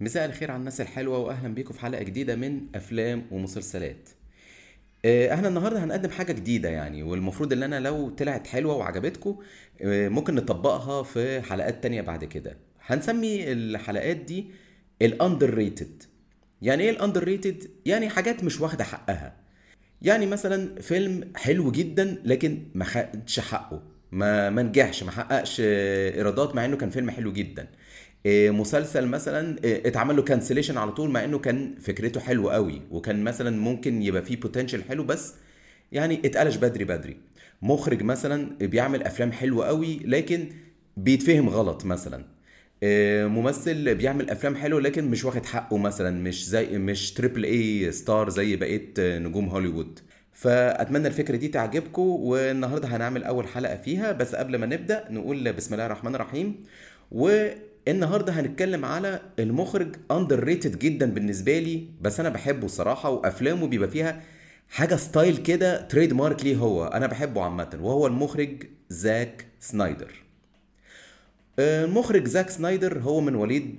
مساء الخير على الناس الحلوة وأهلا بيكم في حلقة جديدة من أفلام ومسلسلات. احنا النهاردة هنقدم حاجة جديدة يعني، والمفروض ان انا لو طلعت حلوة وعجبتكم ممكن نطبقها في حلقات تانية بعد كده. هنسمي الحلقات دي الاندر ريتد. يعني ايه الاندر ريتد؟ يعني حاجات مش واخدة حقها. يعني مثلا فيلم حلو جدا لكن ما خدش حقه، ما نجحش، ما حققش ايرادات مع انه كان فيلم حلو جدا. مسلسل مثلا اتعمل له كانسليشن على طول مع انه كان فكرته حلوه قوي، وكان مثلا ممكن يبقى فيه بوتنشال حلو، بس يعني اتقلش بدري بدري. مخرج مثلا بيعمل افلام حلوه قوي لكن بيتفهم غلط مثلا. ممثل بيعمل افلام حلوه لكن مش واخد حقه مثلا، مش تريبل اي ستار زي بقيه نجوم هوليوود. فاتمنى الفكره دي تعجبكم، والنهارده هنعمل اول حلقه فيها. بس قبل ما نبدا نقول بسم الله الرحمن الرحيم. والنهارده هنتكلم على المخرج اندر ريتد جدا بالنسبه لي، بس انا بحبه الصراحه، وافلامه بيبقى فيها حاجه ستايل كده تريد مارك ليه، هو انا بحبه عامه، وهو المخرج زاك سنايدر. المخرج زاك سنايدر هو من وليد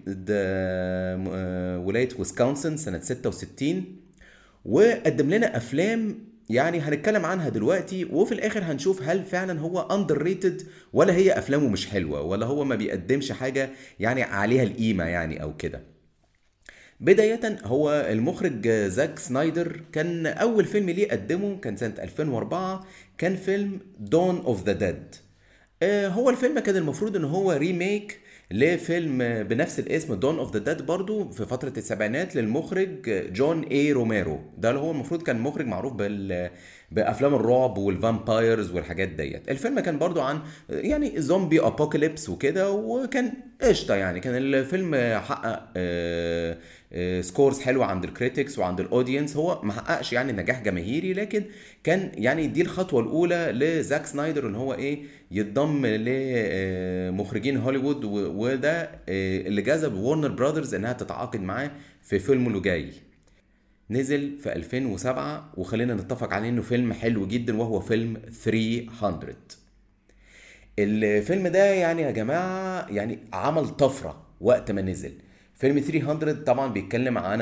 ولاية ويسكونسن سنة 66، وقدم لنا أفلام يعني هنتكلم عنها دلوقتي، وفي الآخر هنشوف هل فعلا هو أندر ريتد ولا هي أفلامه مش حلوة، ولا هو ما بيقدمش حاجة يعني عليها القيمة يعني أو كده. بداية، هو المخرج زاك سنايدر كان أول فيلم ليه قدمه كان سنة 2004، كان فيلم دون اوف ذا ديد. هو الفيلم كان المفروض ان هو ريميك لفيلم بنفس الاسم دون اوف ذا ديد، برضو في فترة السبعينات، للمخرج جون اي روميرو. ده اللي هو المفروض كان مخرج معروف بافلام الرعب والفامبايرز والحاجات ديت. الفيلم كان برضو عن يعني زومبي ابوكاليبس وكده، وكان قشطة يعني. كان الفيلم حقق سكورز حلوة عند الكريتكس وعند الاودينس. هو ما حققش يعني نجاح جماهيري، لكن كان يعني دي الخطوة الأولى لزاك سنايدر ان هو ايه، يتضم لمخرجين هوليوود، وده اللي جذب وورنر براذرز انها تتعاقد معاه في فيلمه اللي جاي. نزل في 2007، وخلينا نتفق عليه انه فيلم حلو جدا، وهو فيلم 300. الفيلم ده يعني يا جماعة يعني عمل طفرة وقت ما نزل. فيلم 300 طبعا بيتكلم عن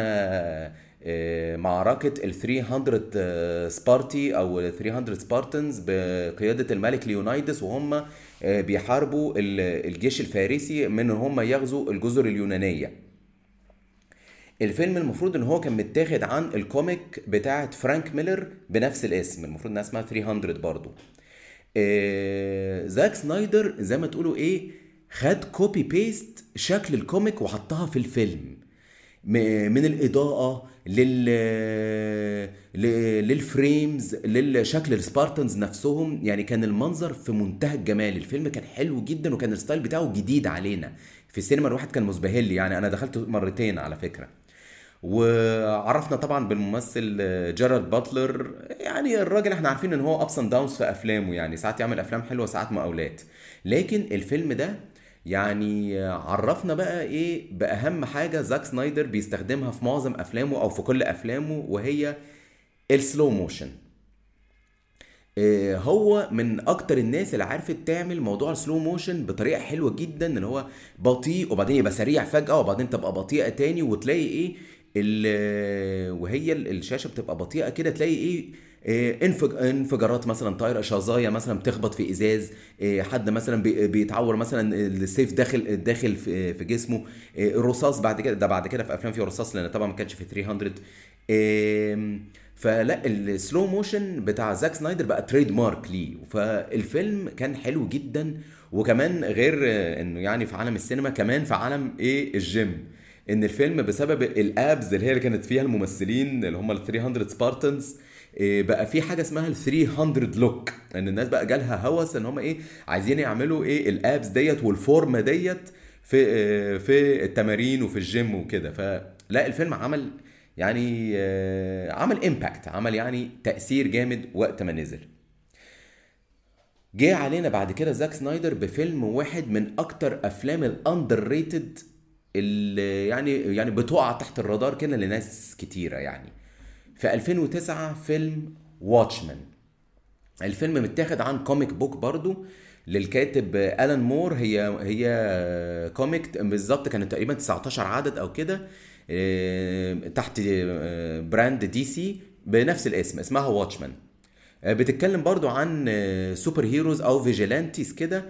معركة ال 300 سبارتي او ال 300 سبارتنز بقيادة الملك ليونايدس، وهم بيحاربوا الجيش الفارسي من ان هم يغزوا الجزر اليونانية. الفيلم المفروض ان هو كان متاخد عن الكوميك بتاعت فرانك ميلر بنفس الاسم، المفروض انها اسمها 300 برضو. زاك سنايدر زي ما تقولوا ايه، خد كوبي بيست شكل الكوميك وحطها في الفيلم. من الإضاءة للفريمز للشكل السبارتنز نفسهم، يعني كان المنظر في منتهى الجمال. الفيلم كان حلو جدا، وكان الستايل بتاعه جديد علينا في السينما. الواحد كان مزبهل يعني، انا دخلت مرتين على فكرة. وعرفنا طبعا بالممثل جيرارد باتلر. يعني الراجل احنا عارفين ان هو ابس اند داونز في افلامه، يعني ساعات يعمل افلام حلوه ساعات مقاولات. لكن الفيلم ده يعني عرفنا بقى ايه باهم حاجه زاك سنايدر بيستخدمها في معظم افلامه او في كل افلامه، وهي السلو موشن. هو من اكتر الناس اللي عرفت تعمل موضوع السلو موشن بطريقه حلوه جدا، ان هو بطيء وبعدين يبقى سريع فجاه، وبعدين تبقى بطيئه تاني، وتلاقي ايه وهي الشاشه بتبقى بطيئه كده، تلاقي ايه انفجارات مثلا طايره، شظايا مثلا بتخبط في ازاز، حد مثلا بيتعور مثلا، السيف داخل في جسمه، الرصاص بعد كده، ده بعد كده في افلام فيه رصاص، لان طبعا ما كانش في 300. فلا السلو موشن بتاع زاك سنايدر بقى تريد مارك ليه، فالفيلم كان حلو جدا. وكمان غير انه يعني في عالم السينما، كمان في عالم ايه الجيم، ان الفيلم بسبب الابز اللي هي اللي كانت فيها الممثلين اللي هم ال 300 سبارتنز، بقى في حاجه اسمها ال 300 لوك، ان الناس بقى جالها هوس ان هم ايه، عايزين يعملوا ايه الابز ديت والفورمه ديت في التمارين وفي الجيم وكده. فلا الفيلم عمل يعني عمل امباكت، عمل يعني تأثير جامد وقت ما نزل. جه علينا بعد كده زاك سنايدر بفيلم واحد من اكتر افلام الاندر ريتد، اللي يعني بتقع تحت الرادار كده لناس كتيرة يعني. في 2009 فيلم واتشمان. الفيلم متاخد عن كوميك بوك برضو، للكاتب ألان مور. هي كوميك بالظبط، كانت تقريبا 19 عدد او كده، تحت براند دي سي بنفس الاسم، اسمها واتشمان. بتتكلم برضو عن سوبر هيروز او فيجيلانتيز كده،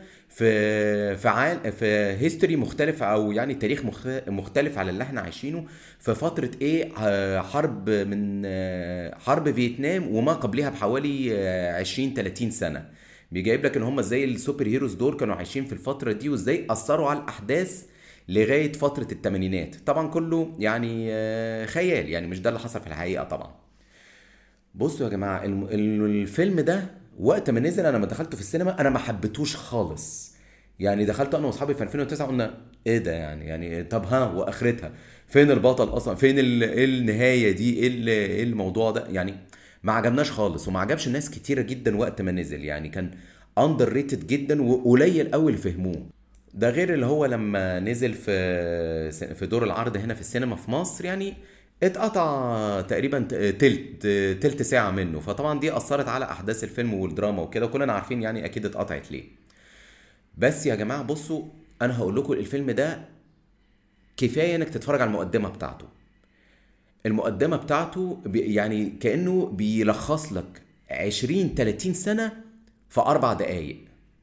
في هيستوري مختلف، او يعني تاريخ مختلف على اللي احنا عايشينه في فترة ايه، حرب من حرب فيتنام وما قبلها بحوالي 20 30 سنة. بيجايب لك ان هم ازاي السوبر هيروز دول كانوا عايشين في الفترة دي، وازاي اثروا على الاحداث لغاية فترة الثمانينات. طبعا كله يعني خيال، يعني مش ده اللي حصل في الحقيقة طبعا. بصوا يا جماعة، الفيلم ده وقت ما نزل انا ما دخلته في السينما انا ما حبيتهوش خالص. يعني دخلت انا واصحابي في 2009، قلنا ايه ده يعني طب ها واخرتها، فين البطل اصلا، فين إيه النهاية دي، إيه الموضوع ده يعني. ما عجبناش خالص، وما عجبش ناس كتيرة جدا وقت ما نزل، يعني كان اندر ريتد جدا وقليل قوي اللي فهموه. ده غير اللي هو لما نزل في دور العرض هنا في السينما في مصر، يعني اتقطع تقريبا تلت ساعة منه. فطبعا دي أثرت على أحداث الفيلم والدراما وكده، وكلنا عارفين يعني أكيد اتقطعت ليه. بس يا جماعة بصوا، أنا هقول لكم الفيلم ده كفاية إنك تتفرج على المقدمة بتاعته. المقدمة بتاعته يعني كأنه بيلخص لك 20 30 سنة في 4 دقايق،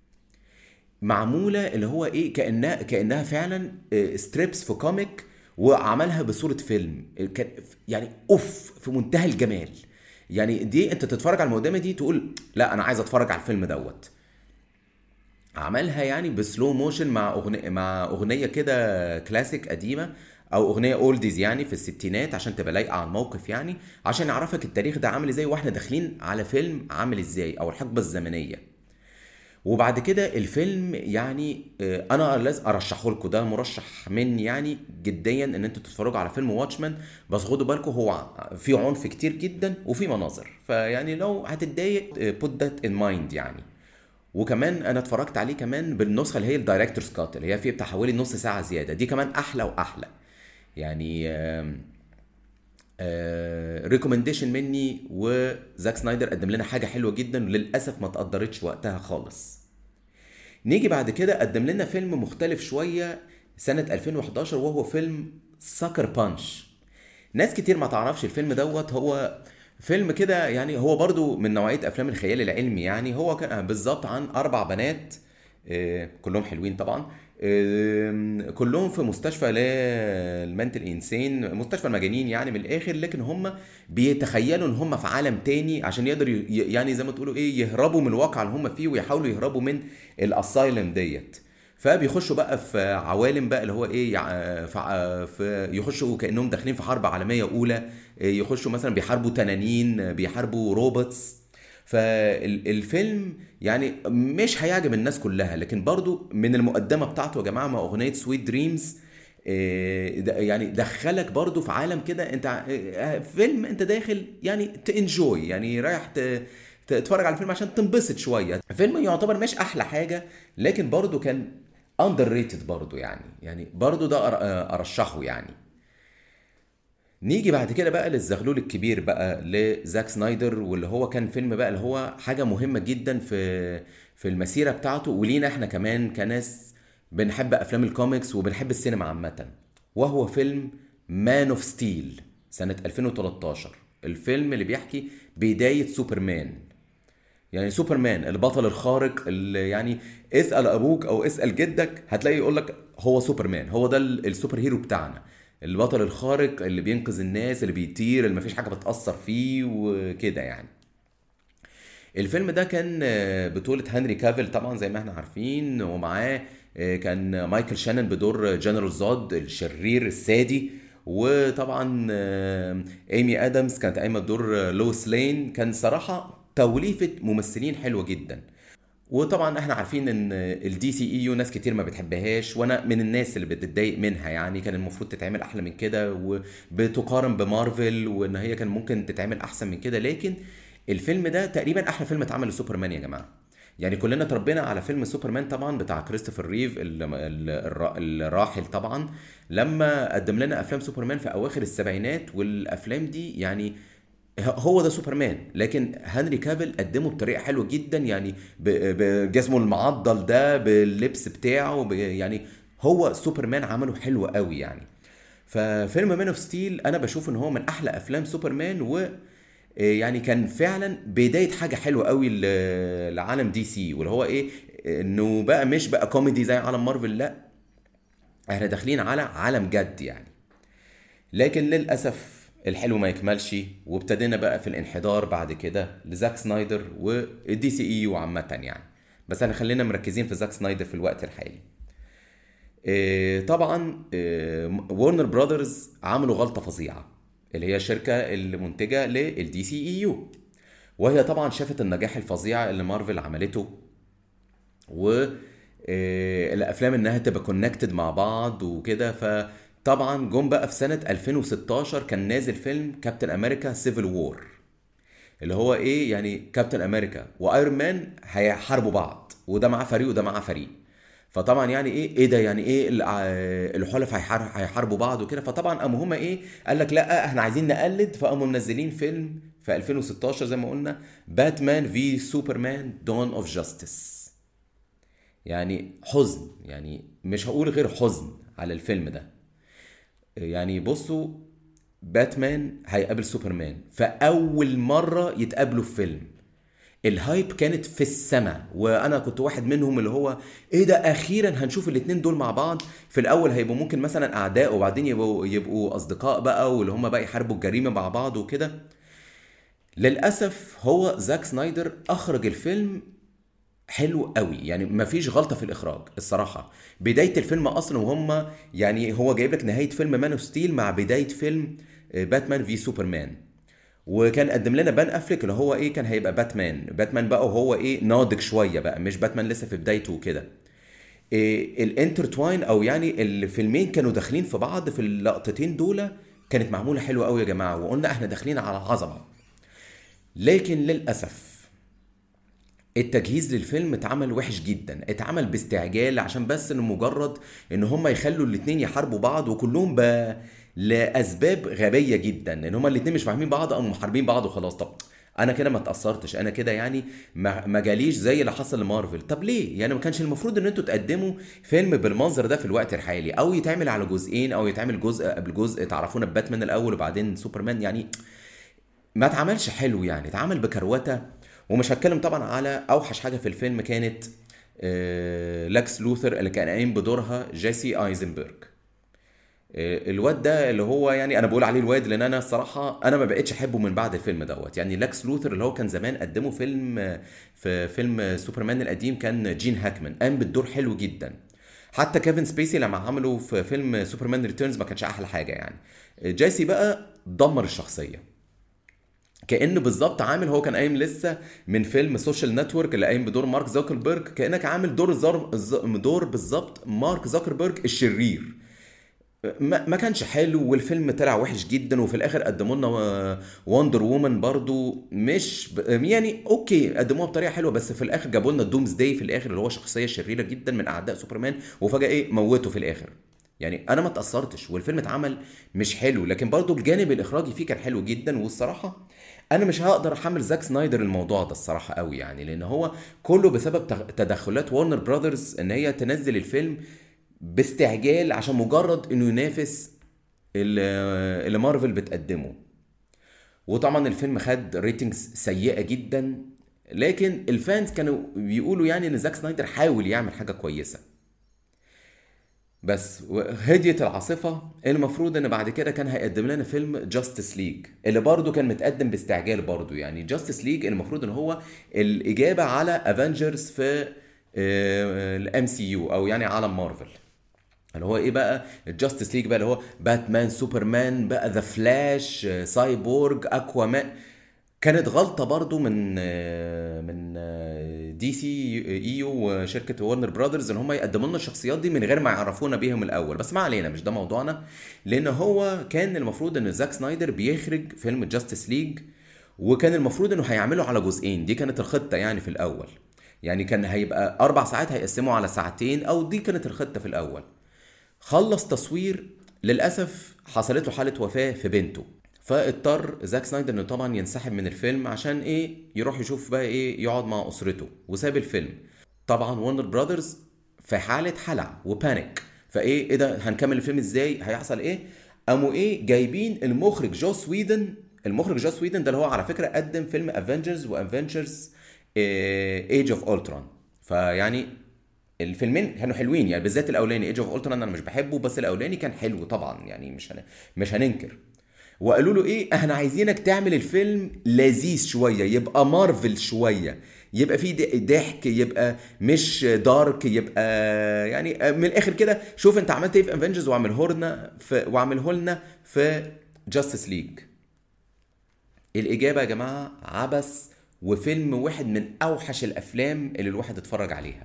معموله اللي هو ايه، كانها فعلا ستريبس في كوميك، وعملها بصوره فيلم. كان يعني اوف في منتهى الجمال. يعني دي انت تتفرج على المقدمه دي تقول لا انا عايز اتفرج على الفيلم دوت. عملها يعني بسلو موشن، مع اغنيه كده كلاسيك قديمه، او اغنيه اولديز يعني في الستينات، عشان تبقى لايقه على الموقف، يعني عشان يعرفك التاريخ ده عامل ازاي، واحنا داخلين على فيلم عامل ازاي، او الحقبه الزمنيه. وبعد كده الفيلم يعني انا لازم ارشحه لكم، ده مرشح مني يعني جديا ان انتوا تتفرجوا على فيلم واتشمان. بس خدوا بالكم هو في عنف كتير جدا وفي مناظر، فيعني لو هتتضايق put that in mind يعني. وكمان انا اتفرجت عليه كمان بالنسخه اللي هي الدايركتورز كات، اللي هي فيه بتاع حوالي نص ساعه زياده، دي كمان احلى واحلى يعني. ريكومنديشن مني. وزاك سنايدر قدم لنا حاجه حلوه جدا، وللاسف ما تقدرتش وقتها خالص. نيجي بعد كده قدم لنا فيلم مختلف شوية سنة 2011، وهو فيلم ساكر بانش. ناس كتير ما تعرفش الفيلم دوت. هو فيلم كده يعني، هو برضو من نوعية أفلام الخيال العلمي. يعني هو كان بالظبط عن 4 بنات، كلهم حلوين طبعا، كلهم في مستشفى للمنتل انسين، مستشفى المجانين يعني من الاخر. لكن هم بيتخيلوا ان هم في عالم تاني، عشان يقدروا يعني زي ما تقولوا ايه، يهربوا من الواقع اللي هم فيه، ويحاولوا يهربوا من الاسايلم ديت. فبيخشوا بقى في عوالم بقى اللي هو ايه، يخشوا كانهم داخلين في حرب عالميه اولى. يخشوا مثلا بيحاربوا تنانين، بيحاربوا روبوتس. فالفيلم يعني مش هيعجب الناس كلها، لكن برضو من المقدمة بتاعته يا جماعة، مع أغنية سويت دريمز، يعني دخلك برضو في عالم كده. انت فيلم انت داخل يعني تنجوي، يعني رايح تتفرج على الفيلم عشان تنبسط شوية. فيلم يعتبر مش أحلى حاجة، لكن برضو كان اندر ريتد برضو يعني برضو ده أرشحه يعني. نيجي بعد كده بقى للزغلول الكبير بقى لزاك سنايدر، واللي هو كان فيلم بقى اللي هو حاجة مهمة جدا في المسيرة بتاعته، ولينا احنا كمان كناس بنحب افلام الكوميكس وبنحب السينما عامة. وهو فيلم مان اوف ستيل سنة 2013. الفيلم اللي بيحكي بداية سوبرمان. يعني سوبرمان البطل الخارق اللي يعني اسأل ابوك او اسأل جدك هتلاقي يقولك هو سوبرمان، هو ده السوبر هيرو بتاعنا، البطل الخارق اللي بينقذ الناس، اللي بيطير، اللي مفيش حاجة بتأثر فيه وكده يعني. الفيلم ده كان بطولة هنري كافيل طبعا زي ما احنا عارفين، ومعاه كان مايكل شانن بدور جنرال زود الشرير السادي. وطبعا ايمي ادمز كانت قايمة بدور لويس لين. كان صراحة توليفة ممثلين حلوة جدا. وطبعا احنا عارفين ان الدي سي اي يو ناس كتير ما بتحبهاش، وانا من الناس اللي بتتضايق منها. يعني كان المفروض تتعمل احلى من كده، وبتقارن بمارفل، وان هي كان ممكن تتعمل احسن من كده. لكن الفيلم ده تقريبا احلى فيلم اتعمل لسوبرمان يا جماعه. يعني كلنا اتربينا على فيلم سوبرمان طبعا بتاع كريستوفر ريف الراحل طبعا، لما قدم لنا افلام سوبرمان في اواخر السبعينات. والافلام دي يعني هو ده سوبرمان، لكن هنري كافيل قدمه بطريقه حلوه جدا يعني، بجسمه المعضل ده، باللبس بتاعه، يعني هو سوبرمان عمله حلو قوي يعني. ففيلم مان اوف ستيل انا بشوف ان هو من احلى افلام سوبرمان، و يعني كان فعلا بدايه حاجه حلوه قوي لعالم دي سي، واللي هو ايه، انه بقى مش بقى كوميدي زي عالم مارفل، لا احنا داخلين على عالم جد يعني. لكن للأسف الحلو ما يكملش، وابتدينا بقى في الانحدار بعد كده لزاك سنايدر والدي سي اي عامة يعني. بس احنا خلينا مركزين في زاك سنايدر في الوقت الحالي. طبعا وورنر براذرز عملوا غلطة فظيعة، اللي هي الشركة المنتجة للدي سي اي يو، وهي طبعا شافت النجاح الفظيع اللي مارفل عملته، و الافلام انها تبقى كونكتد مع بعض وكده. فطبعا جم بقى في سنة 2016 كان نازل فيلم كابتن امريكا سيفل وور، اللي هو ايه يعني كابتن امريكا وايرون مان هيحاربوا بعض، وده معاه فريق وده معاه فريق. فطبعا يعني ايه ده يعني ايه الحلف هيحاربوا بعض وكده. فطبعا قاموا هما ايه، قال لك لا احنا عايزين نقلد، فقاموا منزلين فيلم في 2016 زي ما قلنا، باتمان في سوبرمان دون اوف جاستس. يعني حزن، يعني مش هقول غير حزن على الفيلم ده. يعني بصوا، باتمان هيقابل سوبرمان فأول مرة يتقابلوا في فيلم. الهايب كانت في السماء، وانا كنت واحد منهم اللي هو ايه ده، اخيرا هنشوف الاتنين دول مع بعض. في الاول هيبقوا ممكن مثلا اعداء، وبعدين يبقوا اصدقاء بقى، واللي هم بقى يحاربوا الجريمة مع بعض وكده. للاسف هو زاك سنايدر اخرج الفيلم حلو قوي يعني، مفيش غلطه في الاخراج الصراحه. بدايه الفيلم اصلا وهم يعني هو جايب لك نهايه فيلم مان اوف ستيل مع بدايه فيلم باتمان في سوبرمان. وكان قدم لنا بان افليك اللي هو ايه، كان هيبقى باتمان بقى، وهو ايه ناضج شويه بقى، مش باتمان لسه في بدايته وكده. إيه الانترتواين او يعني الفيلمين كانوا داخلين في بعض في اللقطتين دول، كانت معموله حلوه قوي يا جماعه، وقلنا احنا داخلين على عظمه. لكن للاسف التجهيز للفيلم اتعمل وحش جدا، اتعمل باستعجال عشان بس انه مجرد ان هم يخلوا الاتنين يحاربوا بعض، وكلهم لاسباب غبيه جدا، ان هم الاتنين مش فاهمين بعض او محاربين بعض وخلاص. طب انا كده ما اتاثرتش، انا كده يعني ما جاليش زي اللي حصل لمارفل. طب ليه يعني؟ ما كانش المفروض ان انتوا تقدموا فيلم بالمنظر ده في الوقت الحالي، او يتعمل على جزئين، او يتعمل جزء قبل جزء، تعرفونا بباتمان الاول وبعدين سوبرمان يعني؟ ما اتعملش حلو يعني، اتعمل بكروته. ومش هتكلم طبعا على اوحش حاجه في الفيلم، كانت لاكس لوثر اللي كان قايم بدورها جيسي ايزنبرج. الواد ده اللي هو يعني انا بقول عليه الواد، لان انا الصراحه انا ما بقتش احبه من بعد الفيلم دوت. يعني لاكس لوثر اللي هو كان زمان قدمه فيلم في فيلم سوبرمان القديم، كان جين هاكمان قام بالدور حلو جدا. حتى كيفن سبيسي لما عمله في فيلم سوبرمان ريتيرنز ما كانش احلى حاجه يعني. جيسي بقى دمر الشخصيه، كأنه بالظبط عامل، هو كان قايم لسه من فيلم سوشيال نتورك اللي قايم بدور مارك زوكربيرج، كأنك عامل دور بالظبط مارك زوكربيرج الشرير. ما كانش حلو، والفيلم طلع وحش جدا. وفي الاخر قدموا لنا وندر وومن برضو مش يعني اوكي، قدموها بطريقه حلوه، بس في الاخر جابوا لنا دومز داي في الاخر اللي هو شخصيه شريره جدا من اعداء سوبرمان، وفجاه ايه موته في الاخر. يعني انا ما اتاثرتش، والفيلم اتعمل مش حلو، لكن برضو الجانب الاخراجي فيه كان حلو جدا. والصراحه انا مش هقدر احمل زاك سنايدر الموضوع ده الصراحه قوي يعني، لان هو كله بسبب تدخلات وارنر براذرز ان هي تنزل الفيلم باستعجال عشان مجرد انه ينافس اللي مارفل بتقدمه. وطبعا الفيلم خد ريتنجز سيئة جدا، لكن الفانز كانوا بيقولوا يعني ان زاك سنايدر حاول يعمل حاجة كويسة. بس هديت العاصفة، المفروض ان بعد كده كان هيقدم لنا فيلم جاستس ليج، اللي برضه كان متقدم باستعجال برضه. يعني جاستس ليج المفروض ان هو الإجابة على افنجرز في الام سي يو، او يعني عالم مارفل. اللي هو ايه بقى الجاستس ليج بقى، اللي هو باتمان، سوبرمان بقى، ذا فلاش، سايبورج، اكوامان. كانت غلطة برضو من دي سي ايو وشركة وارنر براذرز ان هم يقدموا لنا الشخصيات دي من غير ما يعرفونا بيها من الاول. بس ما علينا، مش ده موضوعنا. لان هو كان المفروض ان زاك سنايدر بيخرج فيلم جاستس ليج، وكان المفروض انه هيعمله على جزئين. دي كانت الخطة يعني في الاول. يعني كان هيبقى 4 ساعات هيقسموا على ساعتين، او دي كانت الخطة في الاول. خلص تصوير، للأسف حصلت له حالة وفاة في بنته. فاضطر زاك سنايدر انه طبعا ينسحب من الفيلم عشان ايه، يروح يشوف بقى ايه، يقعد مع اسرته، وساب الفيلم. طبعا وارنر براذرز في حالة حلع وبانيك، فايه ده هنكمل الفيلم ازاي، هيحصل ايه؟ قاموا ايه جايبين المخرج جوس ويدن. المخرج جوس ويدن ده اللي هو على فكرة قدم فيلم افنجرز وافنجرز ايج اوف اولترون. فيعني الفيلمين كانوا حلوين يعني، بالذات الاولاني ايج اوف اولترون انا مش بحبه، بس الاولاني كان حلو طبعا يعني، مش هننكر. وقالوا له ايه، احنا عايزينك تعمل الفيلم لذيذ شويه، يبقى مارفل شويه، يبقى فيه ضحك، يبقى مش دارك، يبقى يعني من الاخر كده، شوف انت عملت ايه في افنجرز واعمله لنا في جاستس ليج. الاجابه يا جماعه عبث، وفيلم واحد من اوحش الافلام اللي الواحد اتفرج عليها.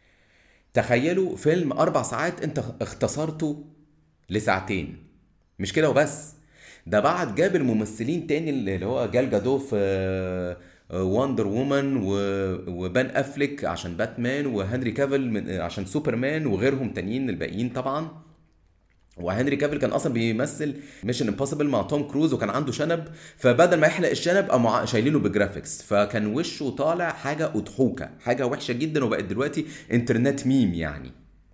تخيلوا فيلم 4 ساعات انت اختصرته لساعتين. مش كده وبس، ده بعد جاب الممثلين تاني اللي هو جال جادو في وندر وومن، وبان افليك عشان باتمان، وهنري كافيل عشان سوبرمان، وغيرهم تانيين الباقيين طبعا. وهنري كافيل كان اصلا بيمثل ميشن امبوسيبل مع توم كروز، وكان عنده شنب، فبدل ما يحلق الشنب قاموا شايلينه بجرافيكس، فكان وشه طالع حاجه اضحوكه، حاجه وحشه جدا، وبقت دلوقتي انترنت ميم يعني.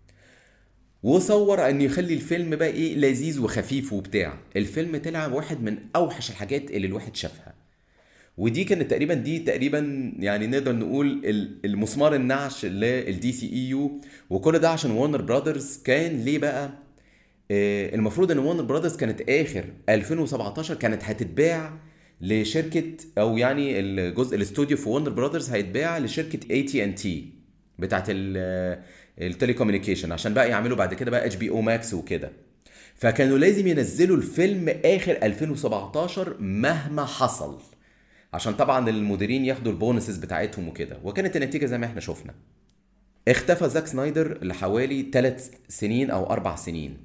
وصور ان يخلي الفيلم بقى ايه لذيذ وخفيف وبتاع. الفيلم طلع واحد من اوحش الحاجات اللي الواحد شافها. ودي كانت تقريبا يعني نقدر نقول المسمار النعش للدي سي اي يو. وكل ده عشان وارنر براذرز. كان ليه بقى؟ المفروض ان وارنر براذرز كانت اخر 2017 كانت هتتباع لشركه، او يعني الجزء الاستوديو في وارنر براذرز هيتباع لشركه اي تي ان تي بتاعت التليكوميونيكيشن، عشان بقى يعملوا بعد كده بقى اتش بي او ماكس وكده. فكانوا لازم ينزلوا الفيلم اخر 2017 مهما حصل، عشان طبعا المديرين ياخدوا البونسز بتاعتهم وكده. وكانت النتيجه زي ما احنا شفنا، اختفى زاك سنايدر لحوالي 3 سنين او 4 سنين.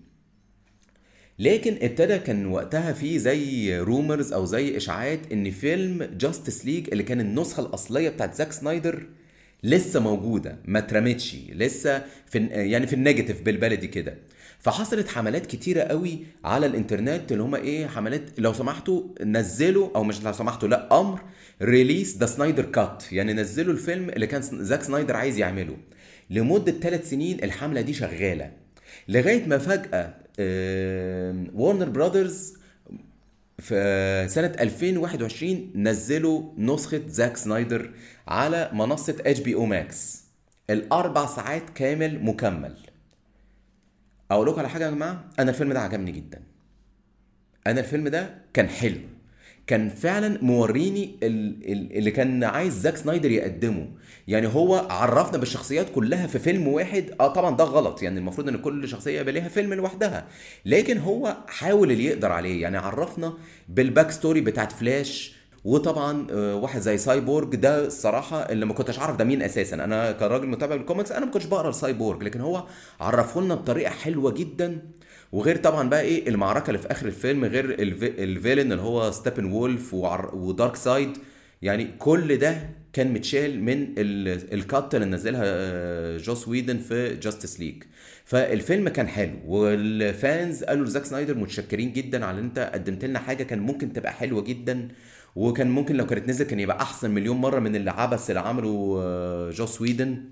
لكن ابتدى كان وقتها في زي رومرز او زي اشاعات ان فيلم جاستس ليج اللي كان النسخه الاصليه بتاعت زاك سنايدر لسه موجوده، ما اترمتش لسه، في يعني في النيجاتيف بالبلدي كده. فحصلت حملات كتيره قوي على الانترنت، اللي هم ايه، حملات لو سمحتوا نزلوا، او مش لو سمحتوا لا، امر ريليس ذا سنايدر كات، يعني نزلوا الفيلم اللي كان زاك سنايدر عايز يعمله. لمده 3 سنين الحمله دي شغاله، لغايه ما فجاه وارنر براذرز في سنة 2021 نزلوا نسخة زاك سنايدر على منصة اتش بي او ماكس، ال4 ساعات كامل مكمل. اقول لكم على حاجة يا جماعة، انا الفيلم ده عجبني جدا. انا الفيلم ده كان حلو، كان فعلا موريني اللي كان عايز زاك سنايدر يقدمه. يعني هو عرفنا بالشخصيات كلها في فيلم واحد. طبعا ده غلط، يعني المفروض ان كل شخصيه يبقى ليها فيلم لوحدها، لكن هو حاول اللي يقدر عليه. يعني عرفنا بالباك ستوري بتاعت فلاش، وطبعا واحد زي سايبورج ده الصراحه اللي ما كنتش عارف ده مين اساسا. انا كراجل متابع للكوميكس انا ما كنتش بقرا سايبورج، لكن هو عرفه لنا بطريقه حلوه جدا. وغير طبعا بقى ايه المعركه اللي في اخر الفيلم، غير الفيلن اللي هو ستيبن وولف ودارك سايد. يعني كل ده كان متشال من الكات اللي نزلها جوس ويدن في جاستس ليج. فالفيلم كان حلو، والفانز قالوا لزاك سنايدر متشكرين جدا على ان انت قدمت لنا حاجه كان ممكن تبقى حلوه جدا، وكان ممكن لو كانت نزل كان يبقى احسن مليون مره من اللي عبث اللي عمله جوس ويدن.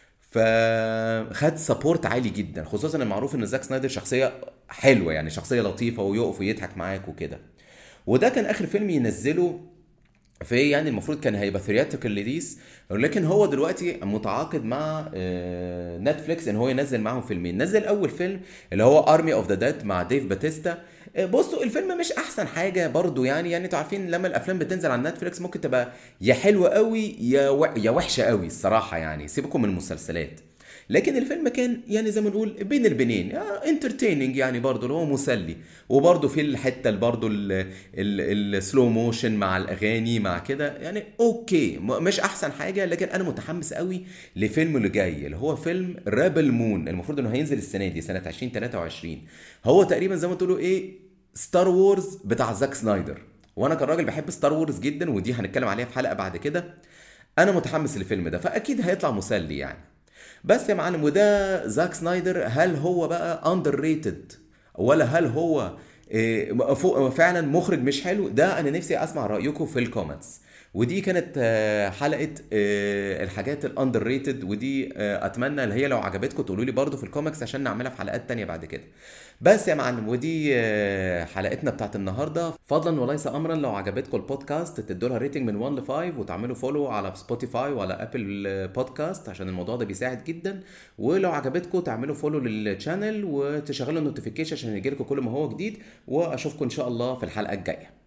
فخد سبورت عالي جدا، خصوصا المعروف ان زاك سنايدر شخصيه حلوه، يعني شخصيه لطيفه ويقف ويضحك معاك وكده. وده كان اخر فيلم ينزله في، يعني المفروض كان هيبقى ثياتريكال ريليس، لكن هو دلوقتي متعاقد مع نتفليكس ان هو ينزل معاهم فيلمين. نزل اول فيلم اللي هو ارمي اوف ذا ديد مع ديف باتيستا. بصوا الفيلم مش احسن حاجه برضو، يعني انتوا عارفين لما الافلام بتنزل على نتفليكس ممكن تبقى يا حلوه قوي يا وحشه قوي الصراحه، يعني سيبكم من المسلسلات. لكن الفيلم كان يعني زي ما نقول بين البنين، انترتيننج يعني، برضه اللي هو مسلي، وبرضه في الحته اللي برضه السلو موشن مع الاغاني مع كده، يعني اوكي مش احسن حاجه. لكن انا متحمس قوي لفيلم اللي جاي اللي هو فيلم رابل مون، المفروض انه هينزل السنه دي سنه 2023. هو تقريبا زي ما تقولوا ايه ستار وورز بتاع زاك سنايدر، وانا كراجل بحب ستار وورز جدا، ودي هنتكلم عليها في حلقه بعد كده. انا متحمس للفيلم ده، فاكيد هيطلع مسلي يعني. بس يا معلم، وده زاك سنايدر، هل هو بقى اندر ريتد، ولا هل هو فعلا مخرج مش حلو، ده انا نفسي اسمع رايكم في الكومنتس. ودي كانت حلقه الحاجات الاندر ريتد، ودي اتمنى اللي هي لو عجبتكم تقولوا لي برضو في الكومنتس عشان نعملها في حلقات تانية بعد كده. بس يا معلم، ودي حلقتنا بتاعت النهارده. فضلا وليس امرا، لو عجبتكم البودكاست تدوا لها ريتنج من 1 ل 5، وتعملوا فولو على سبوتيفاي وعلى ابل بودكاست عشان الموضوع ده بيساعد جدا. ولو عجبتكم تعملوا فولو للشانل وتشغلوا النوتيفيكيشن عشان يجيلكم كل ما هو جديد. واشوفكم ان شاء الله في الحلقه الجايه.